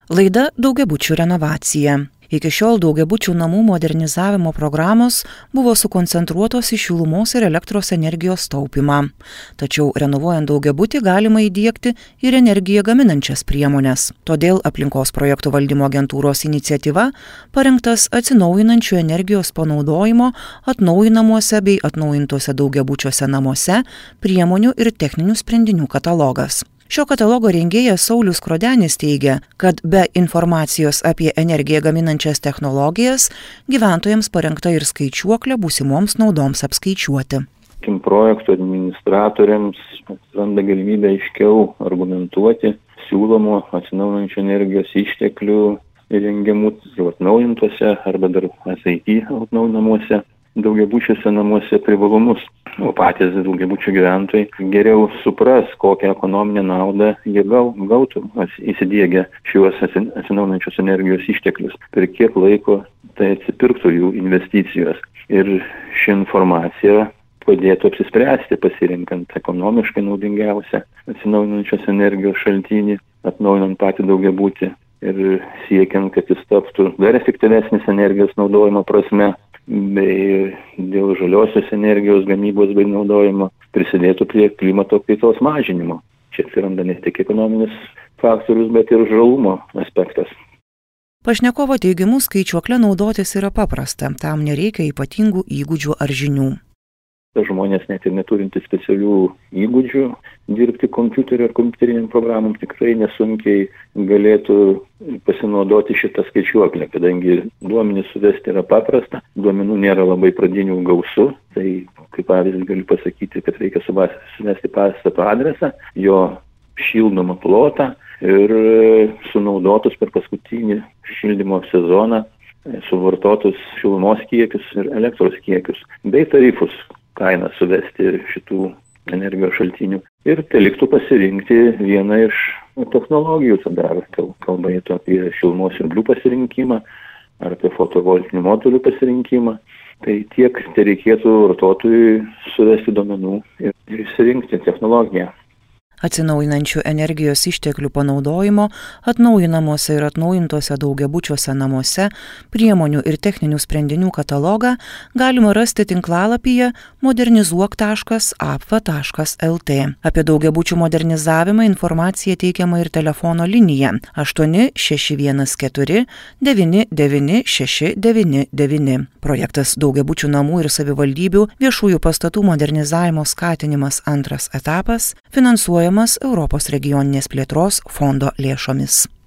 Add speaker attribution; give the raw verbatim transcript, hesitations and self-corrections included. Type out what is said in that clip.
Speaker 1: Laida daugiabučių renovacija. Iki šiol daugiabučių namų modernizavimo programos buvo sukoncentruotos į šilumos ir elektros energijos taupymą. Tačiau renovuojant daugiabutį galima įdiegti ir energiją gaminančias priemones. Todėl aplinkos projektų valdymo agentūros iniciatyva parengtas atsinaujinančių energijos panaudojimo atnaujinamuose bei atnaujintuose daugiabučiuose namuose priemonių ir techninių sprendinių katalogas. Šio katalogo rengėjas Saulius Krodenis teigia, kad be informacijos apie energiją gaminančias technologijas gyventojams parengta ir skaičiuoklė būsimoms naudoms apskaičiuoti.
Speaker 2: Projektų administratoriams atsiranda galimybė aiškiau argumentuoti siūlomų atsinaujinančių energijos išteklių įrengiamų jau atnaujintuose arba dar S I T atnaujinamuose daugiabučiuose namuose privalumus, o patys daugiabučių gyventojai geriau supras, kokią ekonominę naudą jie gautų įsidiegę šiuos atsinaujinančios energijos išteklius, per kiek laiko tai atsipirktų jų investicijos. Ir ši informacija padėtų apsispręsti, pasirinkant ekonomiškai naudingiausią atsinaujinančios energijos šaltinį, atnaujinant patį daugiabutį ir siekiant, kad jis taptų dar efektyvesnis energijos naudojimo prasme, bei dėl žaliosios energijos gamybos bei naudojimo prisidėtų prie klimato kaitos mažinimo. Čia atsiranda ne tik ekonominis faktorius, bet ir žalumo aspektas.
Speaker 1: Pašnekovo teigimu skaičiuoklę naudotis yra paprasta, tam nereikia ypatingų įgūdžių ar žinių.
Speaker 2: Žmonės net ir neturintys specialių įgūdžių dirbti kompiuterio ar kompiuteriniam programom tikrai nesunkiai galėtų pasinaudoti šitą skaičiuoklę, kadangi duomenys suvesti yra paprasta, duomenų nėra labai pradinių gausu, tai kaip pavyzdį galiu pasakyti, kad reikia suvesti pastato adresą, jo šildomą plotą ir sunaudotus per paskutinį šildymo sezoną suvartotus šilumos kiekius ir elektros kiekius, bei tarifus. Kainą suvesti šitų energijos šaltinių ir tai liktų pasirinkti vieną iš technologijų, tada kalba eitų apie šilumos siurblių pasirinkimą ar apie fotovoltinių modulių pasirinkimą. Tai tiek tai reikėtų vartotojui suvesti duomenų ir išsirinkti technologiją.
Speaker 1: Atsinaujinančių energijos išteklių panaudojimo atnaujinamuose ir atnaujintuose daugiabučiuose namuose priemonių ir techninių sprendinių katalogą galima rasti tinklalapyje modernizuok taškas a p v taškas l t. Apie daugiabučių modernizavimą informacija teikiama ir telefono linija aštuoni šeši vienas keturi devyni devyni šeši devyni devyni. Projektas daugiabučių namų ir savivaldybių viešųjų pastatų modernizavimo skatinimas antras etapas finansuoja Europos regioninės plėtros fondo lėšomis.